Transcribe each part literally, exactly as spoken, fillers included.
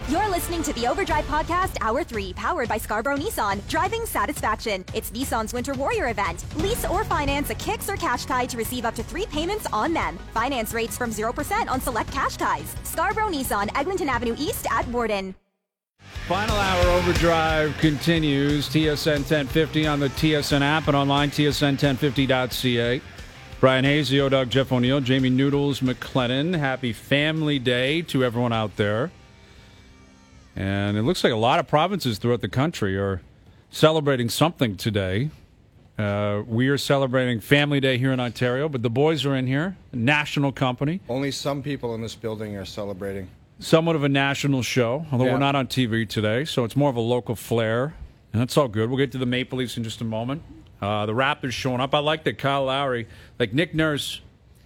You're listening to the Overdrive Podcast, Hour three, powered by Scarborough Nissan. Driving satisfaction. It's Nissan's Winter Warrior event. Lease or finance a Kicks or Qashqai to receive up to three payments on them. Finance rates from zero percent on select Qashqais. Scarborough Nissan, Eglinton Avenue East at Borden. Final hour Overdrive continues. T S N ten fifty on the T S N app and online, T S N ten fifty dot C A. Brian Hayes, the O-Dog, Jeff O'Neill, Jamie Noodles McLennan. Happy Family Day to everyone out there. And it looks like a lot of provinces throughout the country are celebrating something today. Uh, we are celebrating Family Day here in Ontario, but the boys are in here, a national company. Only some people in this building are celebrating. Somewhat of a national show, although yeah. we're not on T V today, so it's more of a local flair. And that's all good. We'll get to the Maple Leafs in just a moment. Uh, the Raptors showing up. I like that Kyle Lowry, like Nick Nurse,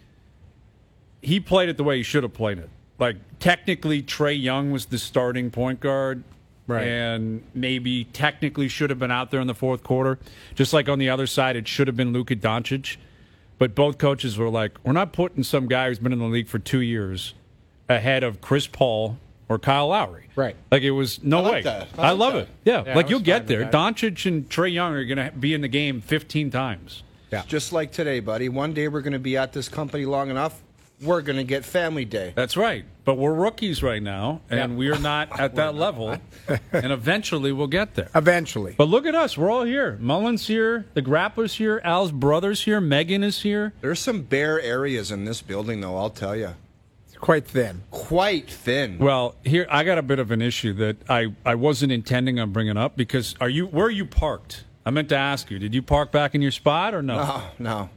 he played it the way he should have played it. Like, technically, Trae Young was the starting point guard, right. and maybe technically should have been out there in the fourth quarter. Just like on the other side, it should have been Luka Doncic. But both coaches were like, we're not putting some guy who's been in the league for two years ahead of Chris Paul or Kyle Lowry. Right. Like, it was no I like way. that. I I, like love that. it. Yeah, Yeah, like, I you'll was get fine there. with that. Doncic and Trae Young are going to be in the game fifteen times. Yeah. Just like today, buddy. One day we're going to be at this company long enough, we're going to get Family Day. That's right. But we're rookies right now, and Yep. we are not at that level. And eventually we'll get there. Eventually. But look at us. We're all here. Mullen's here. The Grappler's here. Al's brother's here. Megan is here. There's some bare areas in this building, though, I'll tell you. It's quite thin. Quite thin. Well, here, I got a bit of an issue that I, I wasn't intending on bringing up because are you where are you parked? I meant to ask you. Did you park back in your spot or no? No, no.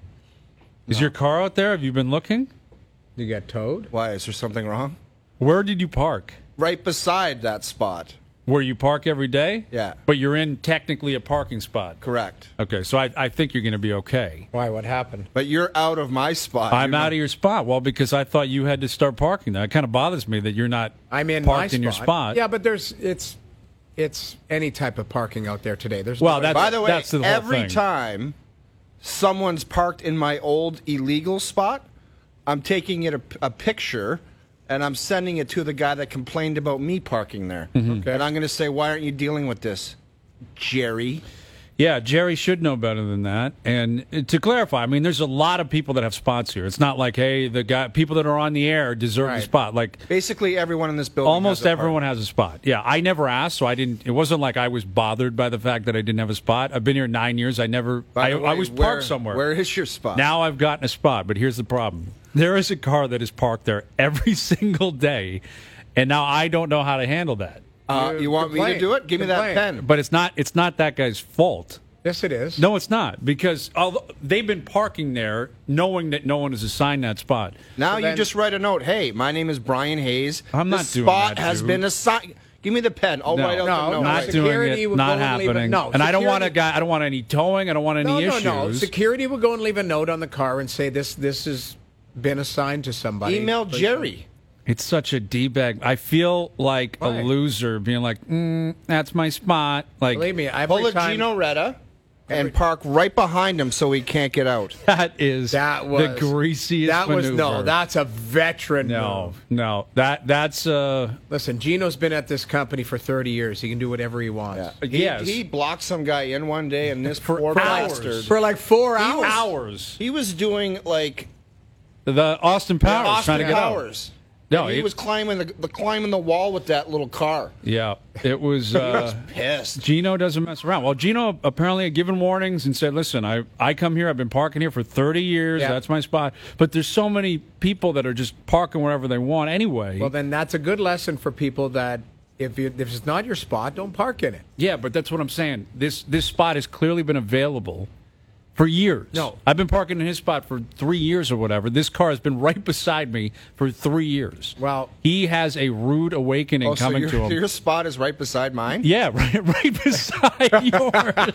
Is your car out there? Have you been looking? You got towed? Why? Is there something wrong? Where did you park? Right beside that spot. Where you park every day? Yeah. But you're in technically a parking spot. Correct. Okay, so I, I think you're going to be okay. Why? What happened? But you're out of my spot. I'm You're out not- of your spot. Well, because I thought you had to start parking there. It kind of bothers me that you're not I'm in parked my in your spot. spot. Yeah, but there's it's it's any type of parking out there today. There's Well, no- that's- By the way, the whole every thing. time someone's parked in my old illegal spot, I'm taking it a, a picture and I'm sending it to the guy that complained about me parking there. Mm-hmm. Okay. And I'm going to say, why aren't you dealing with this, Jerry? Yeah, Jerry should know better than that. And to clarify, I mean, there's a lot of people that have spots here. It's not like, hey, the guy, people that are on the air deserve Right. a spot. Like, Basically, everyone in this building almost has a park. everyone has a spot. Yeah, I never asked, so I didn't. It wasn't like I was bothered by the fact that I didn't have a spot. I've been here nine years. I never. By I, the way, I was where- parked somewhere. Where is your spot? Now I've gotten a spot, but here's the problem. There is a car that is parked there every single day, and now I don't know how to handle that. Uh, you want me Complain. to do it? Give me that Complain. pen. But it's not. It's not that guy's fault. Yes, it is. No, it's not, because although they've been parking there knowing that no one has assigned that spot. Now So you then- just write a note. Hey, my name is Brian Hayes. I'm not this doing spot that, has dude. been assigned. Give me the pen. I'll No. write out No, the note. no, Not Right. doing security it, will not go and leave a- happening. no, and I don't want a security- guy. I don't want any towing. I don't want any no, issues. no, no. Security will go and leave a note on the car and say this this has been assigned to somebody. Email Please Jerry. It's such a d-bag. I feel like Why? a loser being like, mm, "That's my spot." Like Believe me, every Pull a time Gino Retta and park right behind him so he can't get out. that is that was the greasiest That was maneuver. no. That's a veteran. no, move. no. That that's uh Listen, Gino's been at this company for thirty years. He can do whatever he wants. He, yes. he blocked some guy in one day, and this poor hours. bastard. For like four He hours. was- hours. He was doing like The Austin Powers Austin trying to get out. Powers. No, And he it- was climbing the, the climbing the wall with that little car. Yeah, it was. He was Uh, pissed. Gino doesn't mess around. Well, Gino apparently had given warnings and said, listen, I, I come here, I've been parking here for thirty years, Yeah. that's my spot. But there's so many people that are just parking wherever they want anyway. Well, then that's a good lesson for people that if you, if it's not your spot, don't park in it. yeah, but that's what I'm saying. This this spot has clearly been available for years. No. I've been parking in his spot for three years or whatever. This car has been right beside me for three years. Well- he has a rude awakening Oh, so coming your, to him. your spot is right beside mine? Yeah, right, right beside yours.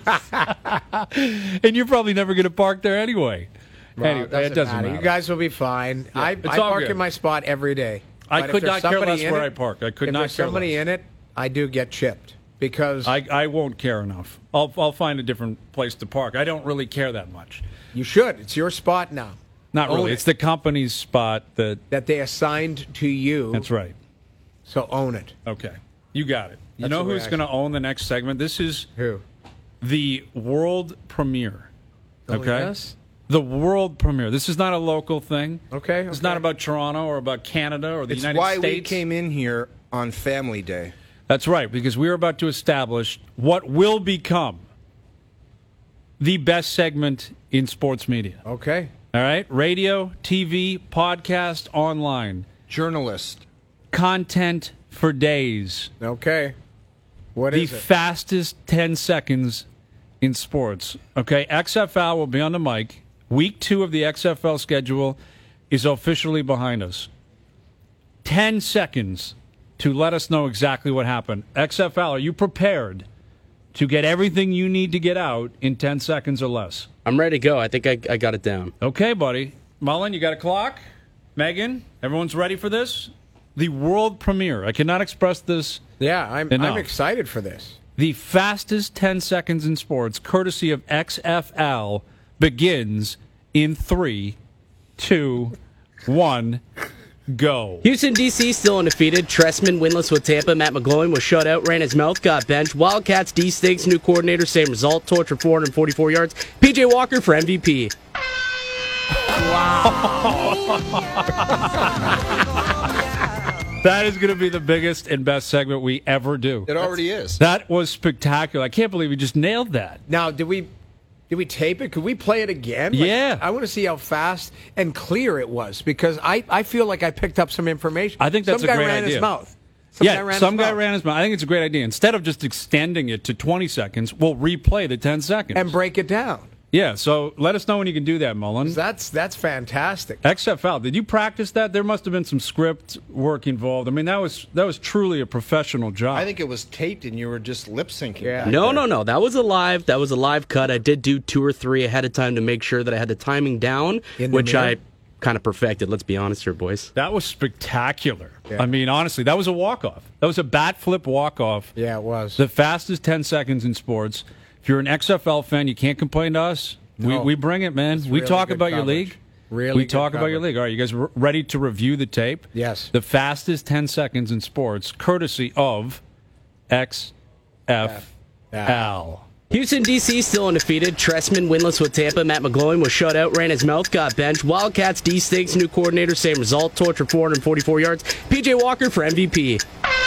And you're probably never going to park there anyway. Well, anyway, it doesn't matter. You guys will be fine. I, it's I all park good. in my spot every day. I But if could there's not care somebody less in where it- I park. I could if not there's care somebody less. in it, I do get chipped because I, I won't care enough. I'll I'll find a different place to park. I don't really care that much. you should. It's your spot now. Not Own really. it. It's the company's spot that. That they assigned to you. That's right. So own it. Okay. You got it. You That's know the way who's I going to see own the next segment? This is Who? the world premiere. Oh, Okay? yes? The world premiere. This is not a local thing. Okay, It's okay. not about Toronto or about Canada or the It's United why States. we came in here on Family Day. That's right, because we're about to establish what will become the best segment in sports media. Okay. All right? Radio, T V, podcast, online. Journalist. Content for days. Okay. What The is it? fastest ten seconds in sports. Okay, X F L will be on the mic. Week two of the X F L schedule is officially behind us. ten seconds to let us know exactly what happened. X F L, are you prepared to get everything you need to get out in ten seconds or less? I'm ready to go. I think I, I got it down. Okay, buddy. Mullen, you got a clock? Megan, everyone's ready for this? The world premiere. I cannot express this. Yeah, I'm, Enough. I'm excited for this. The fastest ten seconds in sports, courtesy of X F L, begins in three, two, one, go. Houston, D C still undefeated. Tressman winless with Tampa. Matt McGloin was shut out, ran his mouth, got benched. Wildcats, D Stakes, new coordinator, same result. Torch for four hundred forty-four yards. P J Walker for M V P. That is going to be the biggest and best segment we ever do. It already is. That was spectacular. I can't believe we just nailed that. Now, did we did we tape it? Could we play it again? Like, Yeah. I want to see how fast and clear it was because I, I feel like I picked up some information. I think that's some a guy great ran idea. his mouth. Some guy yeah, ran some his guy mouth. ran his mouth. I think it's a great idea. Instead of just extending it to twenty seconds, we'll replay the ten seconds. and break it down. yeah, so let us know when you can do that, Mullen. That's that's fantastic. X F L, did you practice that? There must have been some script work involved. I mean, that was that was truly a professional job. I think it was taped and you were just lip syncing. Yeah. back No, there. no, no. That was a live. That was a live cut. I did do two or three ahead of time to make sure that I had the timing down, In the which mirror? I kind of perfected. Let's be honest here, boys. That was spectacular. Yeah. I mean, honestly, that was a walk-off. That was a bat flip walk-off. Yeah, it was. The fastest ten seconds in sports. If you're an X F L fan, you can't complain to us. We, No. we bring it, man. It's we really talk good about your coverage. league. Really we good talk about your coverage. league. All right, you guys r- ready to review the tape? Yes. The fastest ten seconds in sports, courtesy of X F L. Houston, D C still undefeated. Tressman winless with Tampa. Matt McGloin was shut out, ran his mouth, got benched. Wildcats, D Stakes, new coordinator, same result. Torch for four hundred forty-four yards. P J Walker for M V P.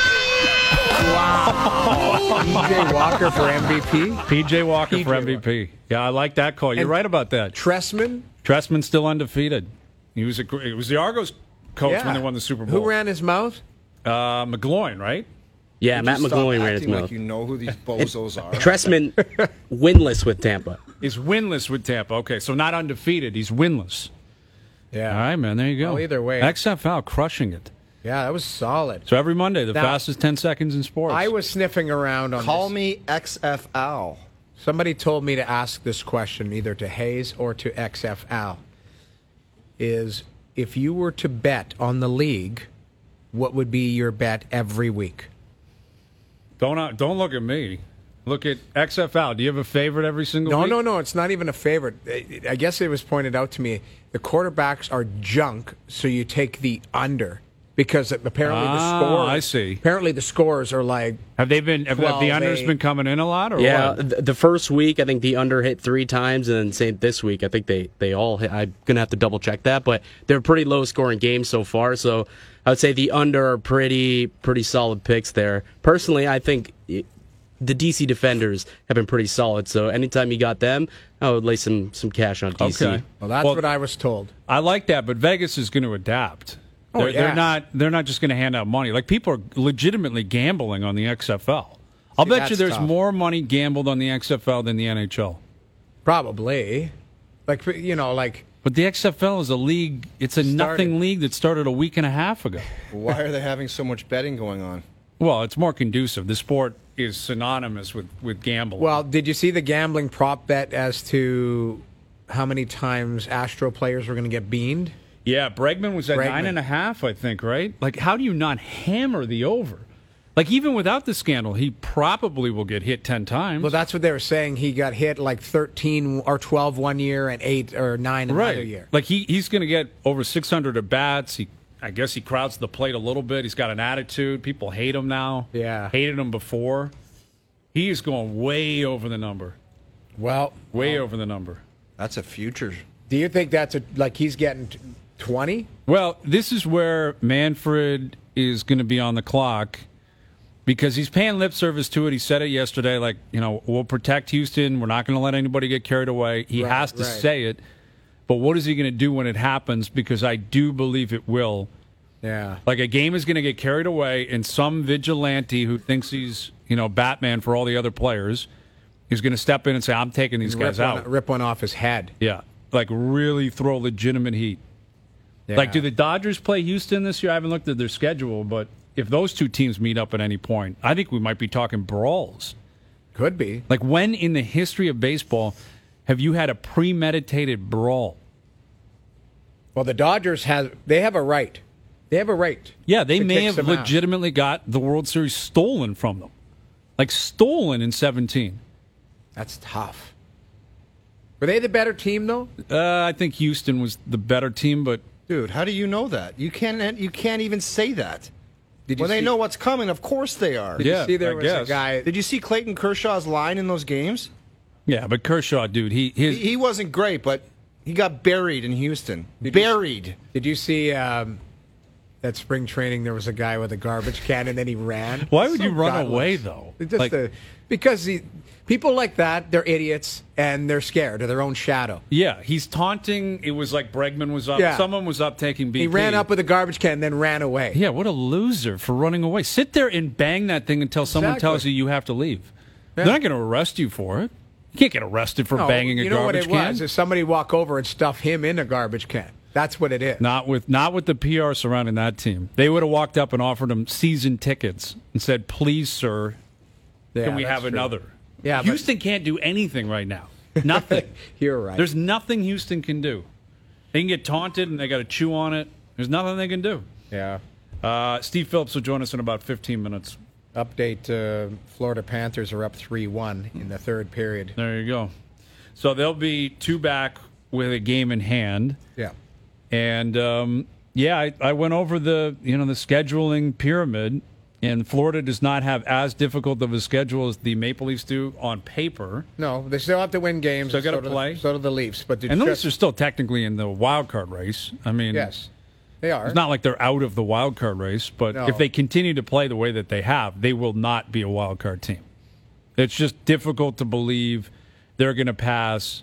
P J Walker for M V P. P J Walker P J for M V P. Yeah, I like that call. You're And right about that. Tressman. Tressman's still undefeated. He was a, gr- it was the Argos coach Yeah. when they won the Super Bowl. Who ran his mouth? Uh, McGloin, right? Yeah, Would Matt you stop McGloin ran his acting mouth. like you know who these bozos are. Tressman winless with Tampa. He's winless with Tampa. Okay, so not undefeated. He's winless. Yeah. All right, man. There you go. Well, either way. X F L crushing it. Yeah, that was solid. So every Monday, the Now- fastest ten seconds in sports. I was sniffing around on Call this. me X F L. Somebody told me to ask this question either to Hayes or to X F L. Is if you were to bet on the league, what would be your bet every week? Don't uh, don't look at me. Look at X F L. Do you have a favorite every single No, week? no, no. It's not even a favorite. I I guess it was pointed out to me the quarterbacks are junk, so you take the under because apparently the Ah, scores. I see. Apparently the scores are like Have they been? Have, have the twelve, unders eight. been coming in a lot, or Yeah, what? th- the first week I think the under hit three times, and then same this week I think they they all hit. I'm gonna have to double check that, but they're pretty low scoring games so far. So I would say the under are pretty pretty solid picks there. Personally, I think it, the D C defenders have been pretty solid. So anytime you got them, I would lay some some cash on D C. Okay. well. That's Well- what I was told. I like that, but Vegas is going to adapt. Oh, they're, yeah. they're not. They're not just going to hand out money. Like people are legitimately gambling on the X F L. I'll See, bet you that's there's tough. more money gambled on the X F L than the N H L. Probably, like you know, like But the X F L is a league. It's a Started. nothing league that started a week and a half ago. Why are they having so much betting going on? Well, it's more conducive. The sport is synonymous with with gambling. Well, did you see the gambling prop bet as to how many times Astro players were going to get beaned? yeah, Bregman was at Bregman. nine and a half, I think. Right? Like, how do you not hammer the over? Like, even without the scandal, he probably will get hit ten times. Well, that's what they were saying. He got hit like thirteen or twelve one year and eight or nine another right. year. Like he he's going to get over six hundred at bats. He I guess he crowds the plate a little bit. He's got an attitude. People hate him now. Yeah. Hated him before. He is going way over the number. Well, Way over the number. That's a future. do you think that's a, like he's getting twenty? Well, this is where Manfred is going to be on the clock because he's paying lip service to it. He said it yesterday, like, you know, we'll protect Houston. We're not going to let anybody get carried away. He Right, has to right. say it. But what is he going to do when it happens? Because I do believe it will. Yeah. Like a game is going to get carried away, and some vigilante who thinks he's, you know, Batman for all the other players is going to step in and say, I'm taking these Rip guys one, out. rip one off his head. Yeah. Like really throw legitimate heat. Yeah. Like, do the Dodgers play Houston this year? I haven't looked at their schedule, but if those two teams meet up at any point, I think we might be talking brawls. Could be. Like, when in the history of baseball have you had a premeditated brawl? Well, the Dodgers have they have a right. They have a right. Yeah, they to may kick have some ass. legitimately got the World Series stolen from them. Like, stolen in seventeen. That's tough. Were they the better team though? Uh, I think Houston was the better team, but Dude, how do you know that? You can't. You can't even say that. Did you When they see- know what's coming, of course they are. Did Yeah, you see there I was guess. a guy? Did you see Clayton Kershaw's line in those games? yeah, but Kershaw, dude, he his He, he wasn't great, but he got buried in Houston. Did you- buried. Did you see um, that spring training? There was a guy with a garbage can, and then he ran. Why would So you run godless. away though? It's Just Like- the, because he, people like that, they're idiots and they're scared of their own shadow. Yeah, he's taunting. It was like Bregman was up. Yeah. Someone was up taking B P. He ran up with a garbage can, and then ran away. Yeah, what a loser for running away. Sit there and bang that thing until someone Exactly. tells you you have to leave. Yeah. They're not going to arrest you for it. You can't get arrested for No, banging a you know garbage what it can. was? Is somebody walk over and stuff him in a garbage can. That's what it is. Not with not with the P R surrounding that team. They would have walked up and offered him season tickets and said, "Please, sir, Yeah, can we that's have true. another?" Yeah, but- Houston can't do anything right now. Nothing. You're right. There's nothing Houston can do. They can get taunted and they got to chew on it. There's nothing they can do. yeah. Uh, Steve Phillips will join us in about fifteen minutes. Update: uh, Florida Panthers are up three one in the third period. There you go. So they'll be two back with a game in hand. Yeah. And um, yeah, I, I went over the you know the scheduling pyramid, and Florida does not have as difficult of a schedule as the Maple Leafs do on paper. No, they still have to win games. Still gotta so do the- play. So do the Leafs, but And the Leafs just, are still technically in the wild card race. I mean, yes, they are. it's not like they're out of the wild card race, but No. if they continue to play the way that they have, they will not be a wild card team. It's just difficult to believe they're going to pass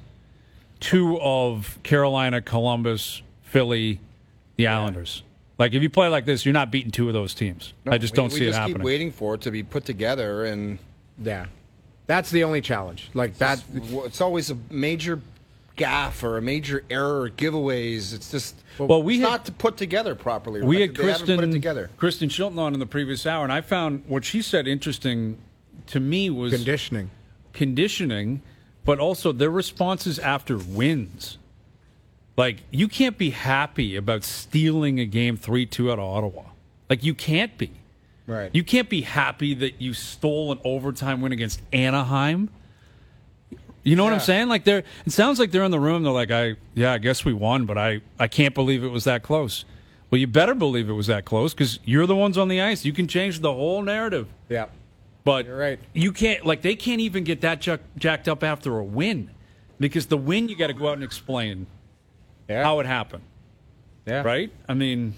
two of Carolina, Columbus, Philly, the Islanders. Like, if you play like this, you're not beating two of those teams. I just we, don't we see just it keep happening. waiting for it to be put together, and Yeah, that's the only challenge. Like that. it's always a major gaffe or a major error or giveaways. It's just Well, we it's had- not to put together properly. We right? had They haven't Kristen, put it together. Kristen Shilton on in the previous hour, and I found what she said interesting to me was Conditioning. conditioning, but also their responses after wins. Like, you can't be happy about stealing a game three two out of Ottawa. Like, you can't be. Right. You can't be happy that you stole an overtime win against Anaheim. You know what I'm Yeah. saying? Like, they're it sounds like they're in the room. They're like, I yeah, I guess we won, but I, I can't believe it was that close. Well, you better believe it was that close because you're the ones on the ice. You can change the whole narrative. Yeah. But You're right. you can't, like, they can't even get that jack, jacked up after a win because the win, you got to go out and explain Yeah. how it happened, Yeah. right? I mean,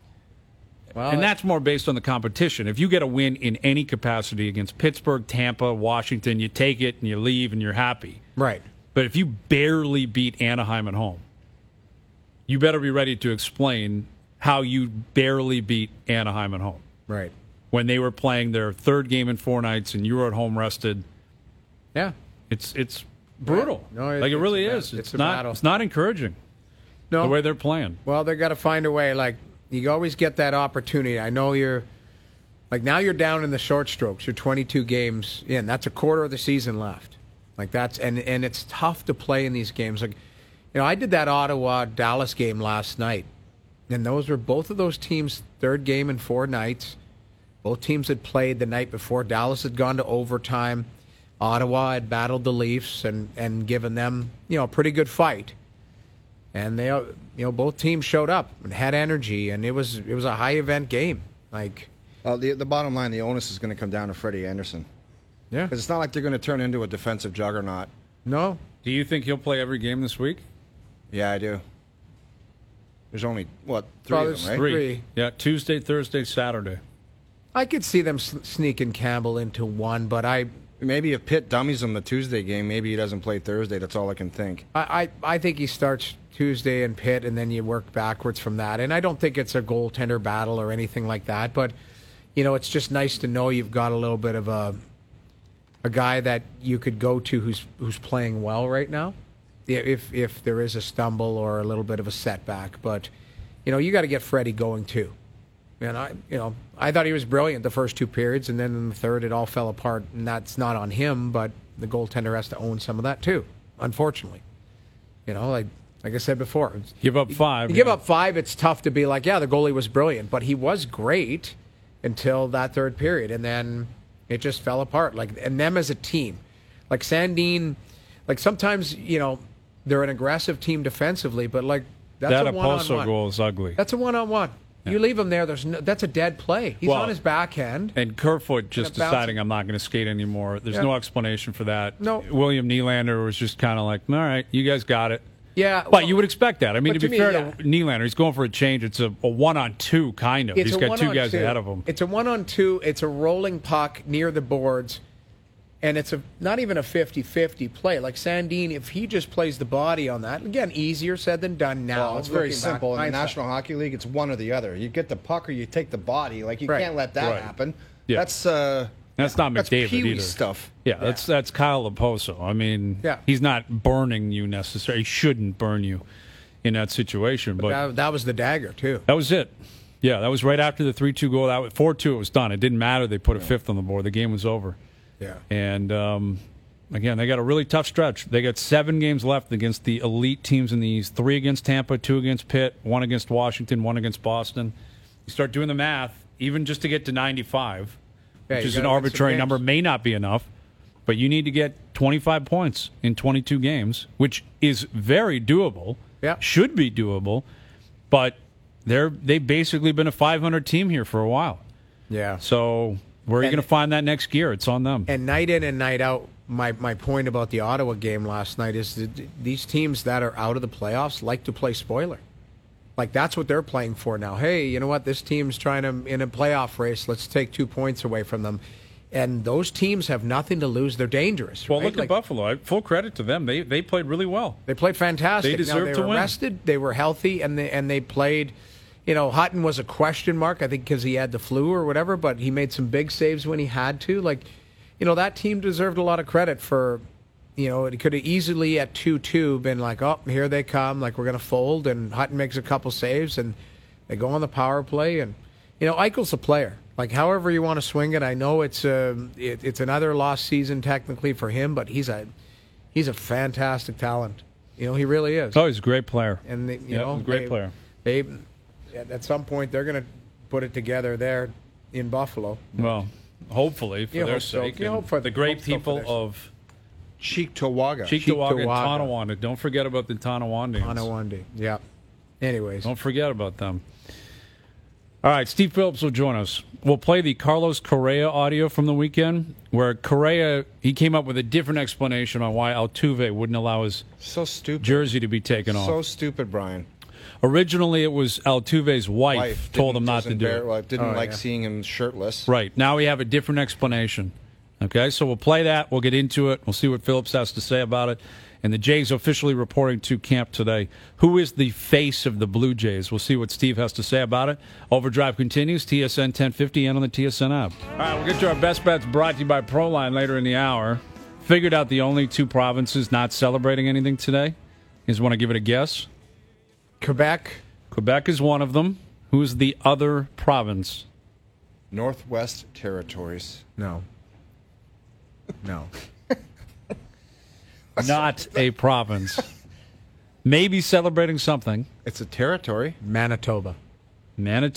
Well, and that's more based on the competition. If you get a win in any capacity against Pittsburgh, Tampa, Washington, you take it and you leave and you're happy. right. But if you barely beat Anaheim at home, you better be ready to explain how you barely beat Anaheim at home Right. when they were playing their third game in four nights and you were at home rested. Yeah. It's it's brutal. No, it- like it it's really a bat- is. It's, it's a not. battle. It's not encouraging No. the way they're playing. Well, they got to find a way. Like you always get that opportunity. I know you're, like now you're down in the short strokes. You're twenty-two games in. That's a quarter of the season left. Like that's and and it's tough to play in these games. Like, you know, I did that Ottawa Dallas game last night, and those were both of those teams' third game in four nights. Both teams had played the night before. Dallas had gone to overtime. Ottawa had battled the Leafs and and given them, you know, a pretty good fight. and they, you know, both teams showed up and had energy, and it was it was a high event game. Like, Uh, the the bottom line, the onus is going to come down to Freddie Anderson. yeah, Because it's not like they're going to turn into a defensive juggernaut. no, Do you think he'll play every game this week? Yeah, I do. There's only, what, three Well, of them, there's right? three. Three. Yeah, Tuesday, Thursday, Saturday. I could see them s- sneaking Campbell into one, but I, Maybe if Pitt dummies him the Tuesday game, maybe he doesn't play Thursday. That's all I can think. I, I, I think he starts Tuesday in Pitt, and then you work backwards from that. And I don't think it's a goaltender battle or anything like that, but you know, it's just nice to know you've got a little bit of a a guy that you could go to who's who's playing well right now, if if there is a stumble or a little bit of a setback. But you know, you got to get Freddie going too. And I, you know, I thought he was brilliant the first two periods, and then in the third, it all fell apart. And that's not on him, but the goaltender has to own some of that too, unfortunately. You know, like like I said before, Give up five. you give yeah. up five, it's tough to be like, yeah, the goalie was brilliant, but he was great until that third period, and then it just fell apart. Like, and them as a team, like Sandin, like sometimes, you know, they're an aggressive team defensively, but like that's That a Oposo one-on-one. goal is ugly. That's a one-on-one. You leave him there. There's no, that's a dead play. He's Well, on his backhand. And Kerfoot just Gonna bounce deciding it. I'm not going to skate anymore. There's Yeah. no explanation for that. No. William Nylander was just kind of like, all right, you guys got it. Yeah, But well, you would expect that. I mean, but to to be me, fair yeah. to Nylander, he's going for a change. It's a, a one-on-two, kind of. It's He's a got two one-on-two. guys ahead of him. It's a one-on-two. It's a rolling puck near the boards, and it's a not even a fifty-fifty play. Like Sandin, if he just plays the body on that, again, easier said than done now. Well, it's very looking back, simple. In the hindsight. National Hockey League, it's one or the other. You get the puck or you take the body. Like, you Right. can't let that Right. happen. Yeah. That's uh, That's not that's McDavid Pee-wee either. stuff. Yeah, that's that's Kyle Oposo. I mean, Yeah. he's not burning you necessarily. He shouldn't burn you in that situation. But That, that was the dagger too. that was it. Yeah, that was right after the three two goal. That was four two. It was done. It didn't matter. They put a fifth on the board. The game was over. Yeah. And um, again, they got a really tough stretch. They got seven games left against the elite teams in the East. Three against Tampa, two against Pitt, one against Washington, one against Boston. You start doing the math, even just to get to ninety-five, Yeah, which you is an gotta win some arbitrary games. number, may not be enough. But you need to get twenty-five points in twenty-two games, which is very doable. Yeah. Should be doable. But they're they've basically been a five hundred team here for a while. Yeah. So where are you And- going to find that next gear? It's on them. And night in and night out, my, my point about the Ottawa game last night is that these teams that are out of the playoffs like to play spoiler. Like, that's what they're playing for now. Hey, you know what? This team's trying to, in a playoff race, let's take two points away from them. And those teams have nothing to lose. They're dangerous. Well, right? look Like, at Buffalo. I- Full credit to them. They they played really well. They played fantastic. They deserve now, they to were win. rested. They were healthy, and they and they played. You know, Hutton was a question mark, I think, because he had the flu or whatever. But he made some big saves when he had to. Like, you know, that team deserved a lot of credit for. You know, it could have easily at two two been like, oh, here they come, like we're going to fold, and Hutton makes a couple saves, and they go on the power play, and you know, Eichel's a player. Like, however you want to swing it, I know it's a it, it's another lost season technically for him, but he's a he's a fantastic talent. You know, he really is. Oh, he's a great player. And they, you Yeah, know, he's a great they- player. They at some point they're going to put it together there in Buffalo. Well, hopefully for You their hope so. sake. You and hope for- the great hope so for people their sake. of Cheektowaga. Cheektowaga and Cheektowaga. Tonawanda. Don't forget about the Tonawandans. Anawandi. Yeah. Anyways, Don't forget about them. All right, Steve Phillips will join us. We'll play the Carlos Correa audio from the weekend, where Correa, he came up with a different explanation on why Altuve wouldn't allow his So stupid. jersey to be taken off. So stupid, Brian. Originally, it was Altuve's wife, Wife told didn't- him not to doesn't do bear- it. Like, didn't Oh, like yeah. seeing him shirtless. Right. Now we have a different explanation. Okay, so we'll play that. We'll get into it. We'll see what Phillips has to say about it. And the Jays officially reporting to camp today. Who is the face of the Blue Jays? We'll see what Steve has to say about it. Overdrive continues, T S N ten fifty and on the T S N app. All right, we'll get to our best bets brought to you by Proline later in the hour. Figured out the only two provinces not celebrating anything today. You guys want to give it a guess? Quebec. Quebec is one of them. Who's the other province? Northwest Territories. No. No. Not a province. Maybe celebrating something. It's a territory. Manitoba.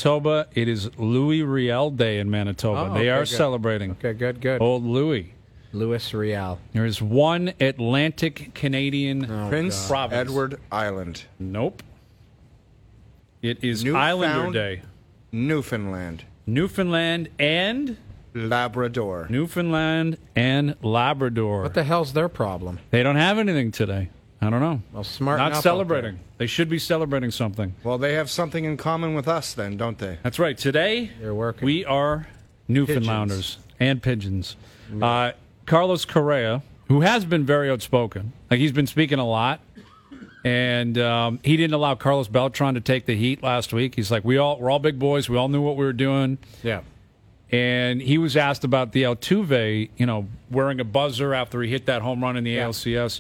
Manitoba, it is Louis Riel Day in Manitoba. Oh, they okay, are good. celebrating. Okay, good, good. Old Louis. Louis Riel. There is one Atlantic Canadian Oh, Prince province. Edward Island. Nope. It is Newfound- Islander Day. Newfoundland. Newfoundland and Labrador. Newfoundland and Labrador. What the hell's their problem? They don't have anything today. I don't know. Well, smart Not enough out celebrating. They should be celebrating something. Well, they have something in common with us then, don't they? That's right. Today, They're working. we are Newfoundlanders and pigeons. Uh, Carlos Correa, who has been very outspoken, like he's been speaking a lot, and um, he didn't allow Carlos Beltran to take the heat last week. He's like, we all, we're all big boys. We all knew what we were doing. Yeah. And he was asked about the Altuve, you know, wearing a buzzer after he hit that home run in the Yeah. A L C S.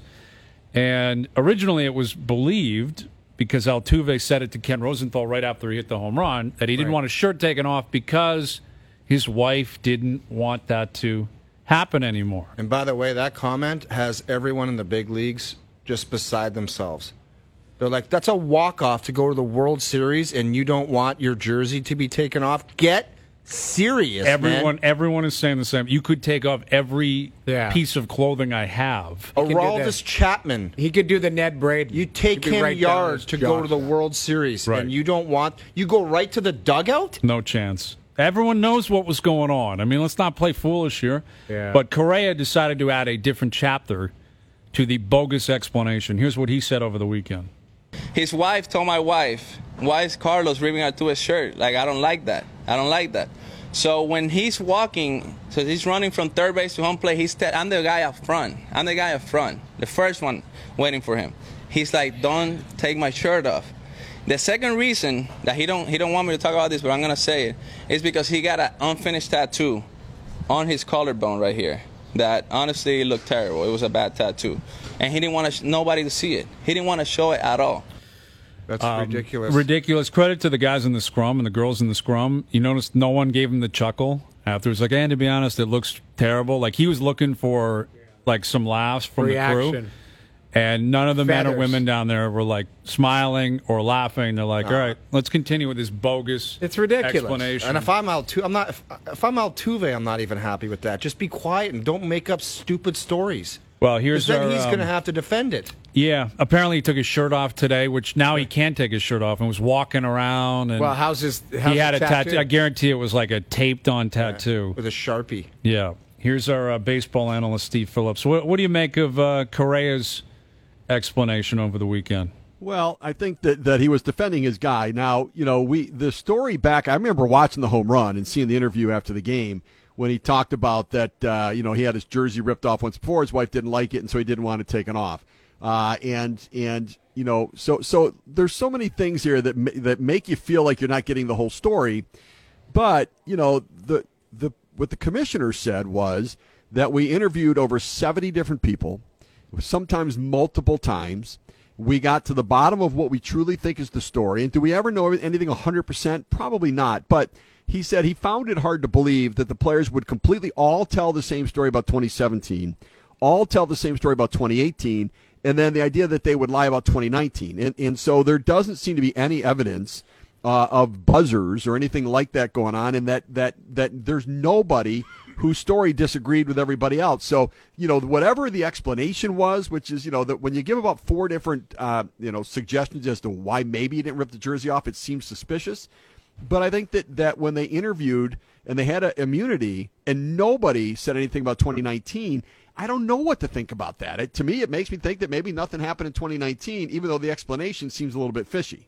And originally it was believed, because Altuve said it to Ken Rosenthal right after he hit the home run, that he didn't Right. want his shirt taken off because his wife didn't want that to happen anymore. And by the way, that comment has everyone in the big leagues just beside themselves. They're like, that's a walk-off to go to the World Series and you don't want your jersey to be taken off? Get serious, Everyone, man. everyone is saying the same. You could take off every Yeah. piece of clothing I have. can do Aroldis that. Chapman. He could do the Ned Brady. You take He'd be him right down yards his to go to the jock. World Series, Right. and you don't want you go right to the dugout. No chance. Everyone knows what was going on. I mean, let's not play foolish here. Yeah. But Correa decided to add a different chapter to the bogus explanation. Here's what he said over the weekend. His wife told my wife, why is Carlos ripping out to his shirt? Like, I don't like that. I don't like that. So when he's walking, so he's running from third base to home plate, he's te- I'm the guy up front. I'm the guy up front, the first one waiting for him. He's like, don't take my shirt off. The second reason that he don't he don't want me to talk about this, but I'm gonna say it, is because he got an unfinished tattoo on his collarbone right here. That honestly it looked terrible. It was a bad tattoo, and he didn't want sh- nobody to see it. He didn't want to show it at all. That's Um, ridiculous. Ridiculous. Credit to the guys in the scrum and the girls in the scrum. You notice no one gave him the chuckle after. It's like, and to be honest, it looks terrible. Like he was looking for like some laughs from the crew. Reaction. And none of the men or Feathers. women down there were like smiling or laughing. They're like, all right, let's continue with this bogus It's ridiculous. explanation. And if I'm Altuve, I'm not. If, if I'm Altuve, I'm not even happy with that. Just be quiet and don't make up stupid stories. well, here's Because then our, he's um, going to have to defend it. Yeah, apparently he took his shirt off today, which now he can take his shirt off and was walking around. And Well, how's his? How's he had a the tattoo. I guarantee it was like a taped-on tattoo. With a Sharpie. Yeah. Here's our uh, baseball analyst, Steve Phillips. What, what do you make of uh, Correa's explanation over the weekend? Well, I think that, that he was defending his guy. Now, you know, we the story back, I remember watching the home run and seeing the interview after the game when he talked about that, uh, you know, he had his jersey ripped off once before. His wife didn't like it, and so he didn't want it taken off. Uh, and, and you know, so so there's so many things here that ma- that make you feel like you're not getting the whole story. But, you know, the the what the commissioner said was that we interviewed over seventy different people, sometimes multiple times. We got to the bottom of what we truly think is the story. And do we ever know anything one hundred percent? Probably not. But he said he found it hard to believe that the players would completely all tell the same story about twenty seventeen, all tell the same story about twenty eighteen, and then the idea that they would lie about twenty nineteen. And, and so there doesn't seem to be any evidence uh, of buzzers or anything like that going on, and that, that, that there's nobody whose story disagreed with everybody else. So, you know, whatever the explanation was, which is, you know, that when you give about four different, uh, you know, suggestions as to why maybe he didn't rip the jersey off, it seems suspicious. But I think that, that when they interviewed and they had a immunity and nobody said anything about twenty nineteen, I don't know what to think about that. It, to me, it makes me think that maybe nothing happened in twenty nineteen, even though the explanation seems a little bit fishy.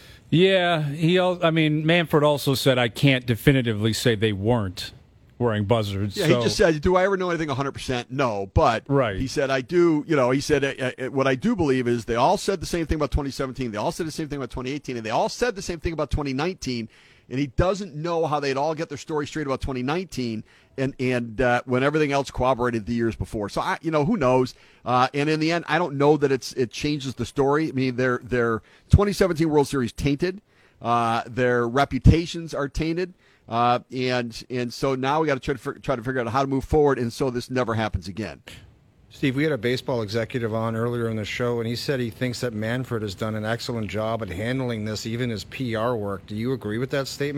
Yeah, he. Al- I mean, Manfred also said I can't definitively say they weren't wearing buzzards. Yeah, so. he just said, do I ever know anything one hundred percent? No. But Right. he said, I do, you know, he said, uh, uh, what I do believe is they all said the same thing about twenty seventeen. They all said the same thing about twenty eighteen. And they all said the same thing about twenty nineteen. And he doesn't know how they'd all get their story straight about twenty nineteen and, and uh, when everything else corroborated the years before. So, I, you know, who knows? Uh, and in the end, I don't know that it's it changes the story. I mean, their, their twenty seventeen World Series tainted. Uh, their reputations are tainted. Uh, and and so now we got to try to fig- try to figure out how to move forward, and so this never happens again. Steve, we had a baseball executive on earlier in the show, and he said he thinks that Manfred has done an excellent job at handling this, even his P R work. Do you agree with that statement?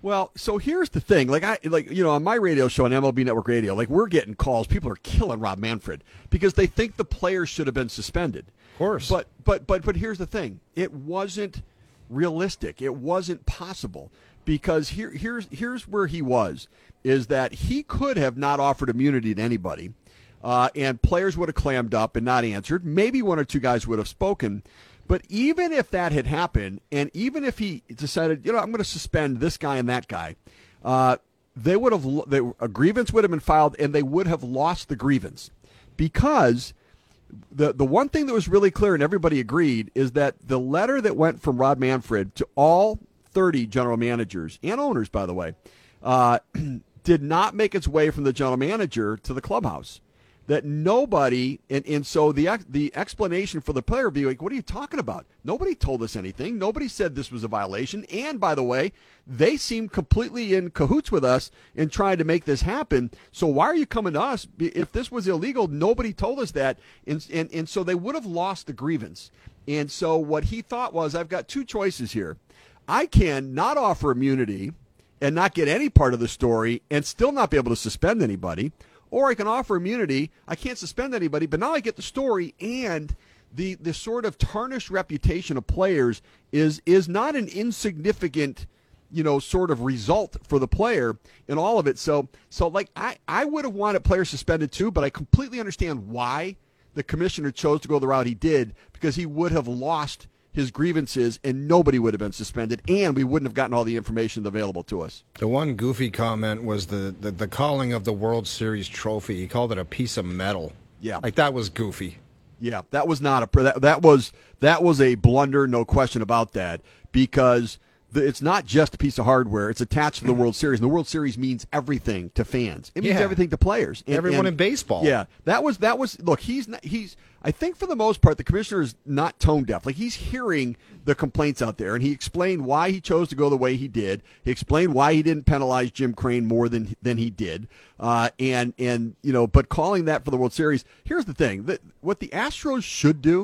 Well, so here's the thing. Like I like you know, on my radio show on M L B Network Radio, like we're getting calls. People are killing Rob Manfred because they think the players should have been suspended. Of course. But but but but here's the thing. It wasn't realistic. It wasn't possible because here here's here's where he was is that he could have not offered immunity to anybody. Uh, and players would have clammed up and not answered. Maybe one or two guys would have spoken. But even if that had happened, and even if he decided, you know, I'm going to suspend this guy and that guy, uh, they would have they, a grievance would have been filed, and they would have lost the grievance because the the one thing that was really clear and everybody agreed is that the letter that went from Rob Manfred to all thirty general managers and owners, by the way, uh, did not make its way from the general manager to the clubhouse. That nobody, and, and so the the explanation for the player would be like, what are you talking about? Nobody told us anything. Nobody said this was a violation. And by the way, they seemed completely in cahoots with us in trying to make this happen. So why are you coming to us? If this was illegal, nobody told us that. And, and, and so they would have lost the grievance. And so what he thought was, I've got two choices here. I can not offer immunity and not get any part of the story and still not be able to suspend anybody. Or I can offer immunity. I can't suspend anybody, but now I get the story, and the the sort of tarnished reputation of players is is not an insignificant, you know, sort of result for the player in all of it. So so like I, I would have wanted players suspended too, but I completely understand why the commissioner chose to go the route he did, because he would have lost his grievances, and nobody would have been suspended, and we wouldn't have gotten all the information available to us. The one goofy comment was the, the, the calling of the World Series trophy. He called it a piece of metal. Yeah. Like, that was goofy. Yeah, that was not a that, that was that was a blunder, no question about that, because the, it's not just a piece of hardware. It's attached to the World Series, and the World Series means everything to fans. It means Yeah. everything to players. And, Everyone and, in baseball. Yeah, that was that was. Look, he's not, he's. I think for the most part, the commissioner is not tone deaf. Like, he's hearing the complaints out there, and he explained why he chose to go the way he did. He explained why he didn't penalize Jim Crane more than than he did. Uh, and and you know, but calling that for the World Series. Here's the thing: that what the Astros should do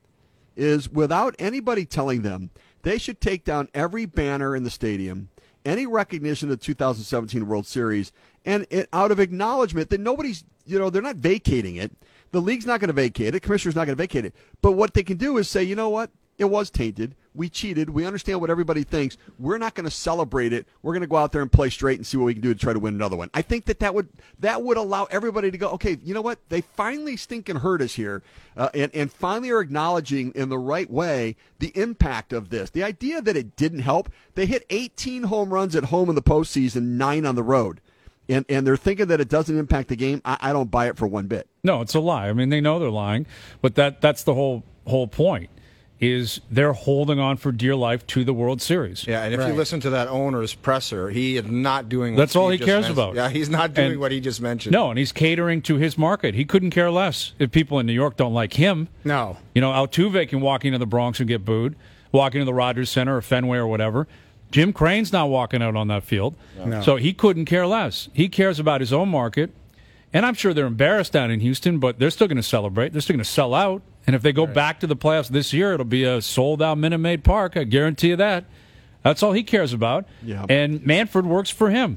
is, without anybody telling them, they should take down every banner in the stadium, any recognition of the two thousand seventeen World Series, and it, out of acknowledgement that nobody's, you know, they're not vacating it. The league's not going to vacate it. Commissioner's not going to vacate it. But what they can do is say, you know what? It was tainted. We cheated. We understand what everybody thinks. We're not going to celebrate it. We're going to go out there and play straight and see what we can do to try to win another one. I think that that would that would allow everybody to go, okay, you know what? They finally stinking heard us here, uh, and, and finally are acknowledging in the right way the impact of this. The idea that it didn't help. They hit eighteen home runs at home in the postseason, nine on the road. And and they're thinking that it doesn't impact the game. I, I don't buy it for one bit. No, it's a lie. I mean, they know they're lying, but that that's the whole whole point. Is they're holding on for dear life to the World Series. Yeah, and if Right. you listen to that owner's presser, he is not doing. That's what all he just cares mentioned. about. Yeah, he's not doing And- what he just mentioned. No, and he's catering to his market. He couldn't care less if people in New York don't like him. No. You know, Altuve can walk into the Bronx and get booed, walk into the Rogers Center or Fenway or whatever. Jim Crane's not walking out on that field. No. So he couldn't care less. He cares about his own market. And I'm sure they're embarrassed down in Houston, but they're still going to celebrate. They're still going to sell out. And if they go right. back to the playoffs this year, it'll be a sold-out Minute Maid Park. I guarantee you that. That's all he cares about. Yeah. And Manfred works for him.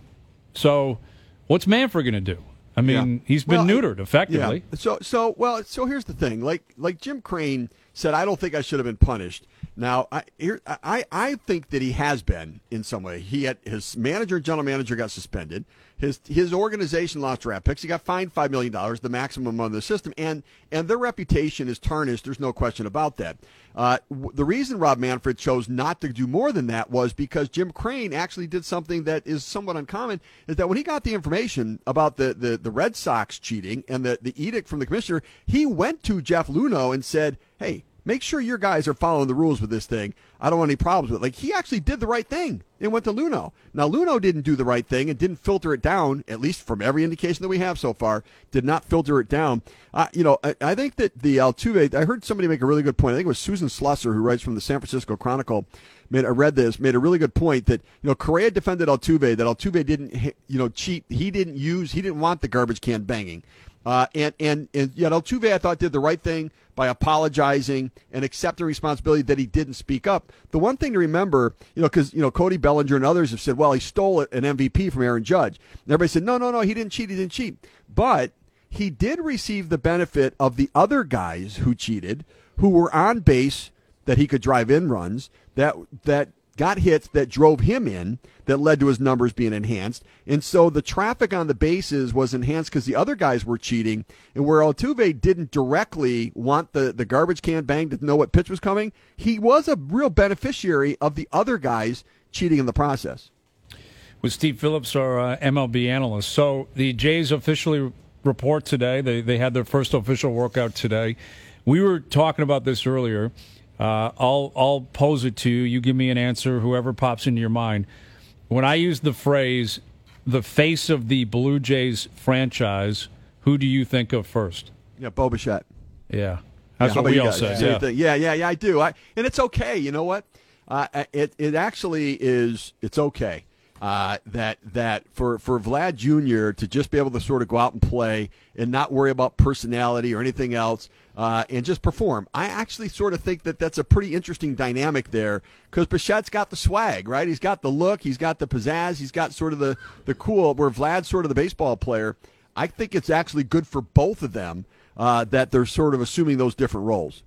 So what's Manfred going to do? I mean, yeah. he's been well, neutered effectively. Yeah. So, so well, so here's the thing. Like, like Jim Crane said, I don't think I should have been punished. Now, I, here, I, I think that he has been in some way. He had his manager, general manager, got suspended. His his organization lost draft picks. He got fined five million dollars, the maximum under the system, and and their reputation is tarnished. There's no question about that. Uh, w- the reason Rob Manfred chose not to do more than that was because Jim Crane actually did something that is somewhat uncommon. Is that when he got the information about the the, the Red Sox cheating and the the edict from the commissioner, he went to Jeff Luhnow and said, "Hey, make sure your guys are following the rules with this thing. I don't want any problems with it." Like, he actually did the right thing and went to Luhnow. Now, Luhnow didn't do the right thing and didn't filter it down, at least from every indication that we have so far, did not filter it down. Uh, you know, I, I think that the Altuve, I heard somebody make a really good point. I think it was Susan Slusser, who writes from the San Francisco Chronicle, made, I read this, made a really good point that, you know, Correa defended Altuve, that Altuve didn't, you know, cheat. He didn't use, he didn't want the garbage can banging. Uh, and, and, and yet Altuve, I thought, did the right thing by apologizing and accepting responsibility that he didn't speak up. The one thing to remember, you know, because, you know, Cody Bellinger and others have said, well, he stole an M V P from Aaron Judge. And everybody said, no, no, no, he didn't cheat, he didn't cheat. But he did receive the benefit of the other guys who cheated, who were on base that he could drive in runs, that that got hits that drove him in, that led to his numbers being enhanced. And so the traffic on the bases was enhanced because the other guys were cheating. And where Altuve didn't directly want the, the garbage can bang to know what pitch was coming, he was a real beneficiary of the other guys cheating in the process. With Steve Phillips, our uh, M L B analyst. So the Jays officially report today. They, they had their first official workout today. We were talking about this earlier. Uh, I'll I'll pose it to you. You give me an answer, whoever pops into your mind. When I use the phrase, the face of the Blue Jays franchise, who do you think of first? Yeah, Bo Bichette. Yeah. That's yeah, what we all guys? say. Yeah. Yeah. yeah, yeah, yeah, I do. I, and it's okay. You know what? Uh, it it actually is. It's okay. Uh, that that for, for Vlad Junior to just be able to sort of go out and play and not worry about personality or anything else uh, and just perform. I actually sort of think that that's a pretty interesting dynamic there because Bichette's got the swag, right? He's got the look, he's got the pizzazz, he's got sort of the, the cool, where Vlad's sort of the baseball player. I think it's actually good for both of them uh, that they're sort of assuming those different roles.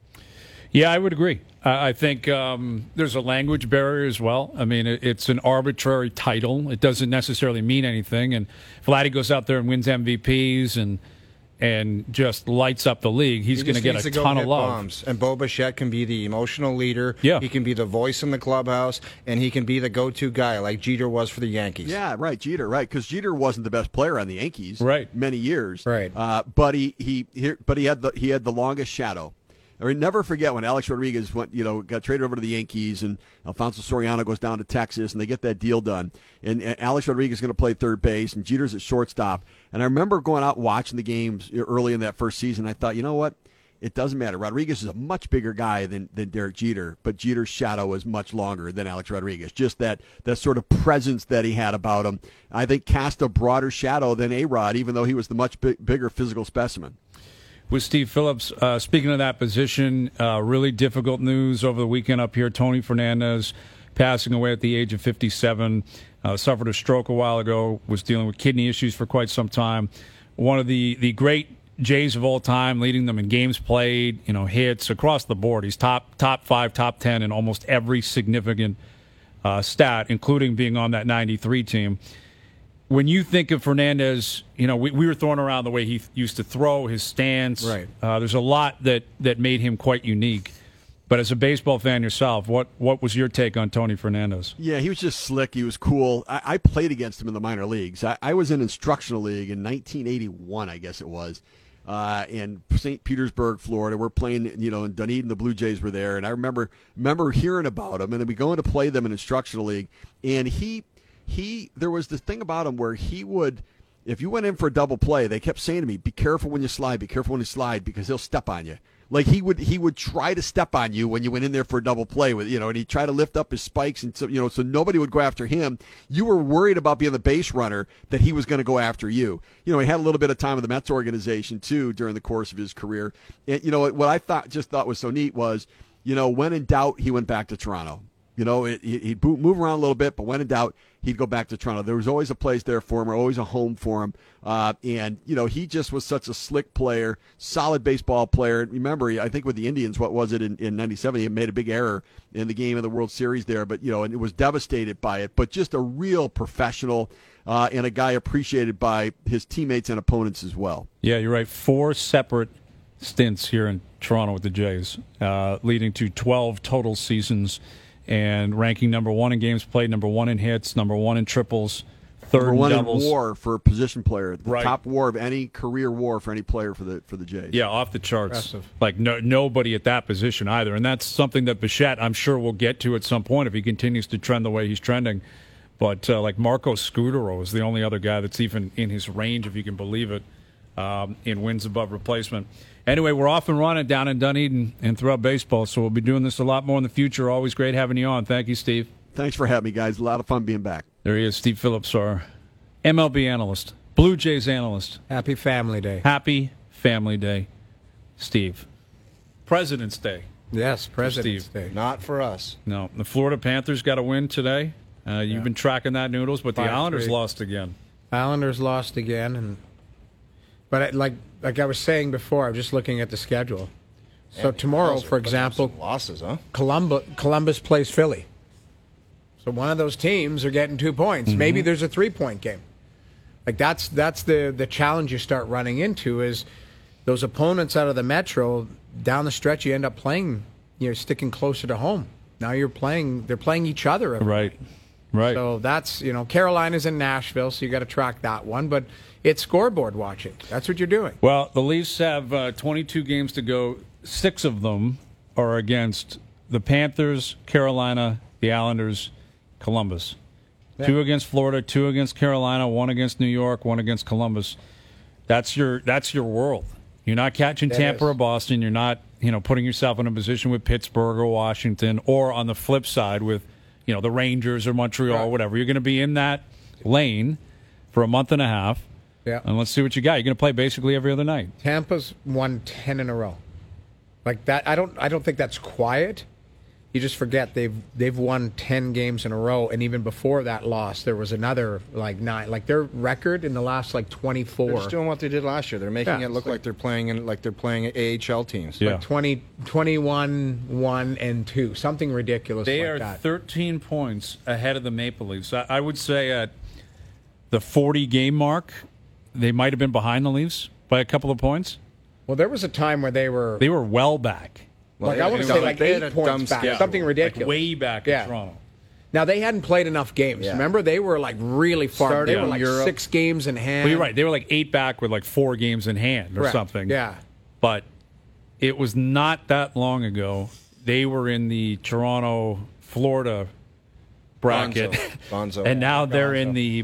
Yeah, I would agree. I think um, there's a language barrier as well. I mean, it, it's an arbitrary title. It doesn't necessarily mean anything. And Vladdy goes out there and wins M V Ps and and just lights up the league. He's He going to get a to go ton hit of love. Bombs. And Bo Bichette can be the emotional leader. Yeah. He can be the voice in the clubhouse, and he can be the go-to guy like Jeter was for the Yankees. Yeah, right, Jeter, right, because Jeter wasn't the best player on the Yankees, right, many years, right. Uh, but he, he he but he had the he had the longest shadow. I mean, never forget when Alex Rodriguez went, you know, got traded over to the Yankees, and Alfonso Soriano goes down to Texas, and they get that deal done. And, and Alex Rodriguez is going to play third base, and Jeter's at shortstop. And I remember going out and watching the games early in that first season. I thought, you know what? It doesn't matter. Rodriguez is a much bigger guy than, than Derek Jeter, but Jeter's shadow is much longer than Alex Rodriguez. Just that, that sort of presence that he had about him, I think, cast a broader shadow than A-Rod, even though he was the much big, bigger physical specimen. With Steve Phillips, uh, speaking of that position, uh, really difficult news over the weekend up here. Tony Fernandez passing away at the age of fifty-seven. Uh, suffered a stroke a while ago, was dealing with kidney issues for quite some time. One of the, the great Jays of all time, leading them in games played, you know, hits across the board. He's top top five, top ten in almost every significant uh, stat, including being on that ninety-three team. When you think of Fernandez, you know, we, we were throwing around the way he used to throw, his stance. Right. Uh, there's a lot that, that made him quite unique. But as a baseball fan yourself, what, what was your take on Tony Fernandez? Yeah, he was just slick. He was cool. I, I played against him in the minor leagues. I, I was in instructional league in nineteen eighty-one, I guess it was, uh, in Saint Petersburg, Florida. We're playing, you know, in Dunedin. The Blue Jays were there, and I remember remember hearing about him, and then we go in to play them in instructional league, and he. He there was this thing about him where he would, if you went in for a double play, they kept saying to me, "Be careful when you slide. Be careful when you slide because he'll step on you." Like he would he would try to step on you when you went in there for a double play with you know, and he'd try to lift up his spikes and so you know so nobody would go after him. You were worried about being the base runner that he was going to go after you. You know, he had a little bit of time with the Mets organization too during the course of his career. And you know what I thought just thought was so neat was, you know, when in doubt, he went back to Toronto. You know, it, he'd move around a little bit, but when in doubt, he'd go back to Toronto. There was always a place there for him, or always a home for him. Uh, and, you know, he just was such a slick player, solid baseball player. Remember, I think with the Indians, what was it, in, in ninety-seven, he made a big error in the game of the World Series there, but, you know, and it was devastated by it. But just a real professional uh, and a guy appreciated by his teammates and opponents as well. Yeah, you're right. Four separate stints here in Toronto with the Jays, uh, leading to twelve total seasons. And ranking number one in games played, number one in hits, number one in triples, third number one in doubles. in WAR for a position player, the right. top WAR of any career WAR for any player for the for the Jays. Yeah, off the charts. Impressive. Like no, nobody at that position either, and that's something that Bichette, I'm sure, will get to at some point if he continues to trend the way he's trending. But uh, like Marco Scudero is the only other guy that's even in his range, if you can believe it, um, in wins above replacement. Anyway, we're off and running down in Dunedin and throughout baseball, so we'll be doing this a lot more in the future. Always great having you on. Thank you, Steve. Thanks for having me, guys. A lot of fun being back. There he is, Steve Phillips, our M L B analyst. Blue Jays analyst. Happy Family Day. Happy Family Day, Steve. President's Day. Yes, President's Steve. Day. Not for us. No, the Florida Panthers got a win today. Uh, you've Yeah. been tracking that, Noodles, but the Five, Islanders three. lost again. Islanders lost again, and but I, like like I was saying before, I'm just looking at the schedule. So And tomorrow, those are- for those are example, some losses, huh? Columbus, Columbus plays Philly. So one of those teams are getting two points. Mm-hmm. Maybe there's a three-point game. Like that's that's the the challenge you start running into is those opponents out of the Metro down the stretch. You end up playing, you're sticking closer to home. Now you're playing. They're playing each other. every Right. night. Right. So that's, you know, Carolina's in Nashville, so you got to track that one. But it's scoreboard watching. That's what you're doing. Well, the Leafs have uh, twenty-two games to go. Six of them are against the Panthers, Carolina, the Islanders, Columbus. Yeah. Two against Florida, two against Carolina, one against New York, one against Columbus. That's your that's your world. You're not catching That Tampa is. or Boston. You're not, you know, putting yourself in a position with Pittsburgh or Washington, or on the flip side with, you know, the Rangers or Montreal or Right. whatever. You're going to be in that lane for a month and a half. Yeah. And let's see what you got. You're going to play basically every other night. Tampa's won ten in a row. Like that, I don't. I don't think that's quiet. You just forget they've they've won ten games in a row, and even before that loss, there was another like nine. Like their record in the last like twenty They're four. just doing what they did last year. They're making Yeah, it look it's like- like they're playing in like they're playing A H L teams. Yeah. Like twenty, twenty-one, one, and two. Something ridiculous They like are that. thirteen points ahead of the Maple Leafs. I, I would say at the forty game mark, they might have been behind the Leafs by a couple of points. Well, there was a time where they were They were well back, Well, like they I had want a to say dumb- like they had eight a points dumb back. schedule. Something like ridiculous. way back Yeah. in Toronto. Now they hadn't played enough games. Yeah. Remember, they were like really far. Started They were in like Europe. six games in hand. Well, you're right. They were like eight back with like four games in hand or Correct. something. Yeah. But it was not that long ago. They were in the Toronto, Florida bracket. Bonzo. Bonzo. And now they're Bonzo. in the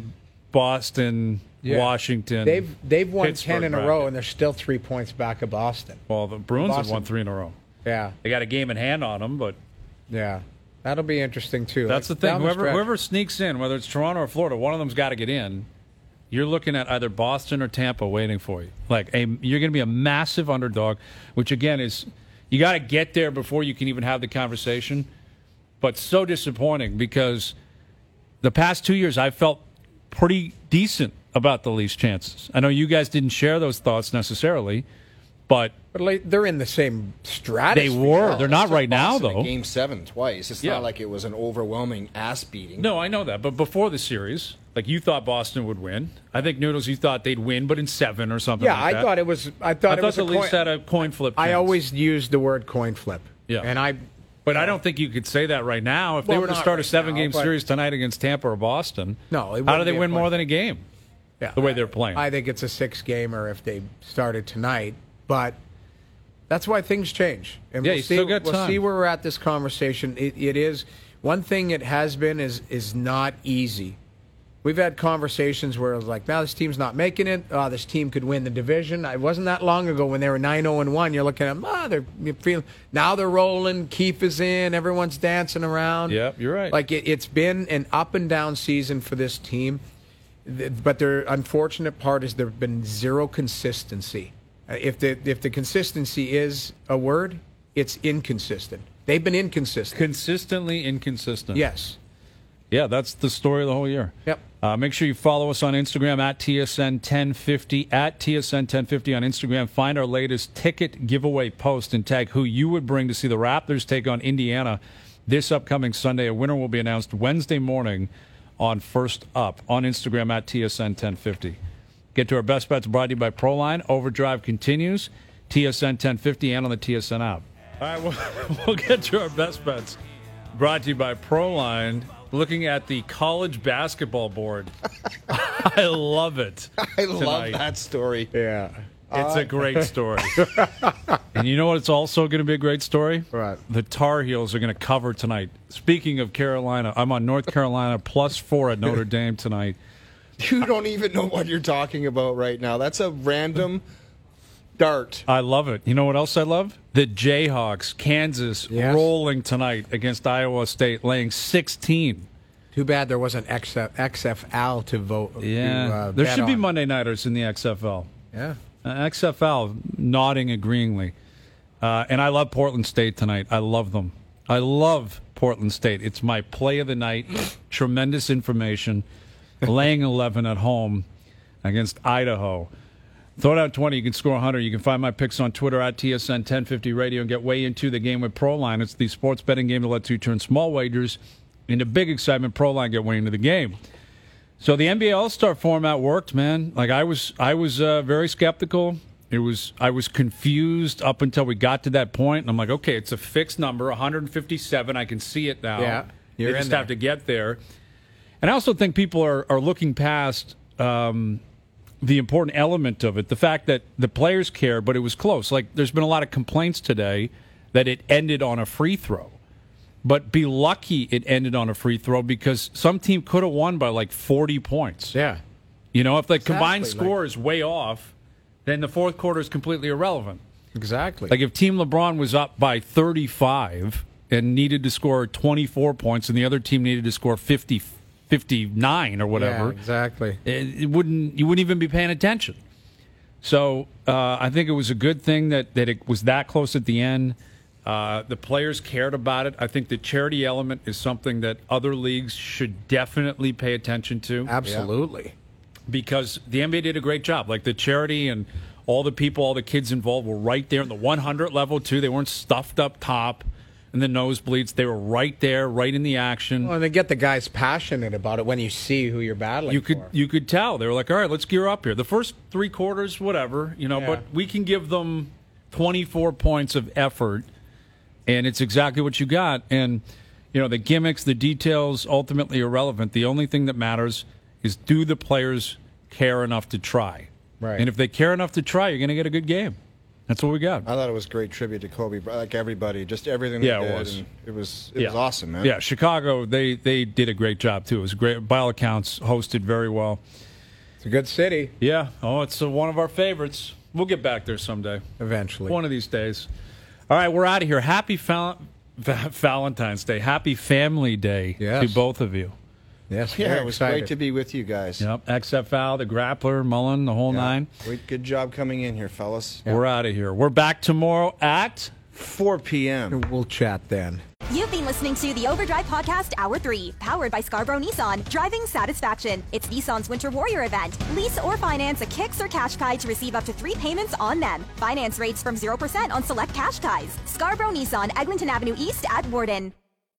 Boston, Yeah. Washington. They've they've won Pittsburgh ten in a bracket. row, and they're still three points back of Boston. Well, the Bruins have Boston. won three in a row. Yeah, They got a game in hand on them, but yeah, that'll be interesting too. that's Like, the thing. down Whoever stretch. whoever sneaks in, whether it's Toronto or Florida, one of them's got to get in. You're looking at either Boston or Tampa waiting for you. Like a, you're going to be a massive underdog, which again is you got to get there before you can even have the conversation. But so disappointing because the past two years I felt pretty decent about the Leafs' chances. I know you guys didn't share those thoughts necessarily, but But like, they're in the same they stratosphere. were. They're not Took right now, Boston in though. Game seven twice. It's Yeah. not like it was an overwhelming ass beating. No, I know that. But before the series, like you thought Boston would win. I think Noodles, you thought they'd win, but in seven or something Yeah, like I that. thought it was. I thought I it thought was the a Leafs coin. had a coin flip. I chance. always use the word coin flip. Yeah. and I. But I don't think you could say that right now. If they Well, were to not start a right seven-game now, but- series tonight against Tampa or Boston, No, it how do wouldn't they be a win more coin than a game? Yeah, The way they're playing. I think it's a six gamer if they started tonight, but that's why things change. And Yeah, we'll you see, still got we'll time. see where we're at this conversation. It, it is one thing it has been is is not easy. We've had conversations where it was like, now this team's not making it. Oh, this team could win the division. It wasn't that long ago when they were nine zero and one. You're looking at them, ah, they're you're feeling now they're rolling. Keefe is in. Everyone's dancing around. Yep, you're right. Like it, it's been an up and down season for this team. Th- But the unfortunate part is there's been zero consistency. Uh, If the if the consistency is a word, it's inconsistent. They've been inconsistent. Consistently inconsistent. Yes. Yeah, that's the story of the whole year. Yep. Uh, make sure you follow us on Instagram at T S N ten fifty, at T S N ten fifty on Instagram. Find our latest ticket giveaway post and tag who you would bring to see the Raptors take on Indiana this upcoming Sunday. A winner will be announced Wednesday morning on First Up on Instagram at T S N ten fifty. Get to our best bets brought to you by Proline. Overdrive continues. T S N ten fifty and on the T S N app. All right, we'll, we'll get to our best bets brought to you by Proline. Looking at the college basketball board. I love it. I love tonight. that story. Yeah. It's a great story. And you know what? It's also going to be a great story? Right. The Tar Heels are going to cover tonight. Speaking of Carolina, I'm on North Carolina plus four at Notre Dame tonight. You don't even know what you're talking about right now. That's a random dart. I love it. You know what else I love? The Jayhawks, Kansas, Yes. rolling tonight against Iowa State, laying sixteen. Too bad there wasn't X F L to vote. Yeah, to, uh, there bet should be on. Monday Nighters in the X F L. Yeah. Uh, X F L nodding agreeingly. Uh, and I love Portland State tonight. I love them. I love Portland State. It's my play of the night. Tremendous information. Laying eleven at home against Idaho. Throw down twenty. You can score one hundred. You can find my picks on Twitter at T S N ten fifty Radio and get way into the game with Proline. It's the sports betting game that lets you turn small wagers into big excitement. Proline, get way into the game. So the N B A All-Star format worked, man. Like I was, I was uh, very skeptical. It was, I was confused up until we got to that point. And I'm like, okay, it's a fixed number, one hundred fifty-seven. I can see it now. Yeah, you're they in just there. have to get there. And I also think people are are looking past um, the important element of it, the fact that the players care, but it was close. Like there's been a lot of complaints today that it ended on a free throw. But be lucky it ended on a free throw because some team could have won by like forty points. Yeah. You know, if the Exactly, combined like- score is way off, then the fourth quarter is completely irrelevant. Exactly. Like if Team LeBron was up by thirty-five and needed to score twenty-four points and the other team needed to score fifty, fifty-nine or whatever, Yeah, exactly. it, it wouldn't you wouldn't even be paying attention. So uh, I think it was a good thing that, that it was that close at the end. Uh, the players cared about it. I think the charity element is something that other leagues should definitely pay attention to Absolutely. because the N B A did a great job. Like the charity and all the people, all the kids involved were right there in the one hundred level too. They weren't stuffed up top in the nosebleeds. They were right there, right in the action. Well, and they get the guys passionate about it when you see who you're battling You could for. you could tell they were like, all right, let's gear up here. The first three quarters, whatever, you know, Yeah. but we can give them twenty-four points of effort, and it's exactly what you got. And you know, the gimmicks, the details, ultimately irrelevant. The only thing that matters is do the players care enough to try? Right. And if they care enough to try, you're going to get a good game. That's what we got. I thought it was great tribute to Kobe, like everybody, just everything Yeah, they it did. was. And it was it Yeah. was awesome, man. Yeah, Chicago, they they did a great job too. It was great. By all accounts, hosted very well. It's a good city, Yeah. Oh, it's uh, one of our favorites. We'll get back there someday. eventually. One of these days. All right, we're out of here. Happy Val- Va- Valentine's Day. Happy Family Day Yes. to both of you. Yes, Yeah, very it was excited. great to be with you guys. Yep. X F L, the Grappler, Mullen, the whole Yeah. nine. Great, good job coming in here, fellas. We're out of here. We're back tomorrow at four p.m. We'll chat then. You've been listening to the Overdrive Podcast Hour three, powered by Scarborough Nissan. Driving satisfaction. It's Nissan's Winter Warrior event. Lease or finance a Kicks or Qashqai to receive up to three payments on them. Finance rates from zero percent on select Qashqais. Scarborough Nissan, Eglinton Avenue East at Warden.